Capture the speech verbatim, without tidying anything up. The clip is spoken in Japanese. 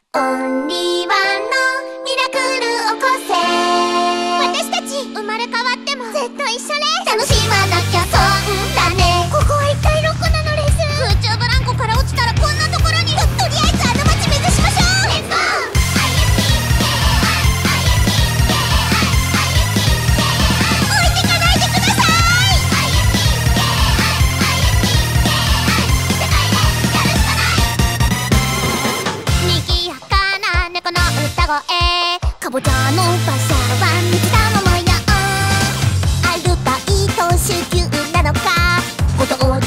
オンリーワンのミラクル起こせ。私たち生まれ変わってもずっと一緒ね。楽しまなきゃ損だね。ここは一体どこなのです。空中ブランコから落ちたらこんなところに。と, とりあえずあの街目指しましょう。レッツゴー。置いてかないでください。賑やかな猫の歌声、かぼちゃの馬車は水玉模様。アルバイト週休なのか、歩道